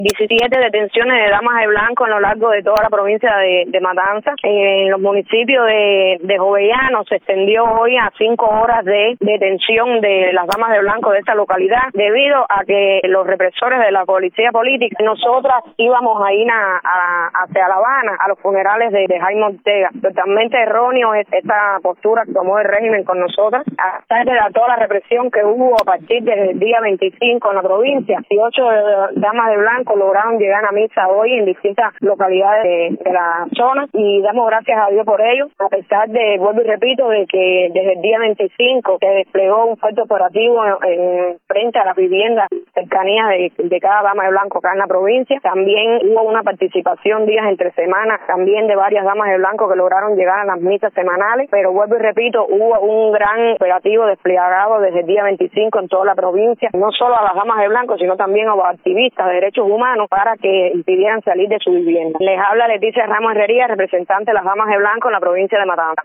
17 detenciones de damas de blanco en lo largo de toda la provincia de Matanzas. En los municipios de Jovellanos se extendió hoy a 5 horas de detención de las damas de blanco de esta localidad, debido a que los represores de la policía política, nosotras íbamos a ir hacia La Habana a los funerales de Jaime Ortega. Totalmente erróneo es esta postura que tomó el régimen con nosotras, a pesar de toda la represión que hubo a partir del día 25 en la provincia. 18 damas de blanco lograron llegar a misa hoy en distintas localidades de la zona y damos gracias a Dios por ello, a pesar de, vuelvo y repito, de que desde el día 25 se desplegó un fuerte operativo frente a las viviendas cercanías de cada dama de blanco acá en la provincia. También hubo una participación días entre semanas también de varias damas de blanco que lograron llegar a las misas semanales, pero vuelvo y repito, hubo un gran operativo desplegado desde el día 25 en toda la provincia, no solo a las damas de blanco, sino también a los activistas de derechos humanos para que impidieran salir de su vivienda. Les habla Leticia Ramos Herrería, representante de las damas de blanco en la provincia de Matanzas.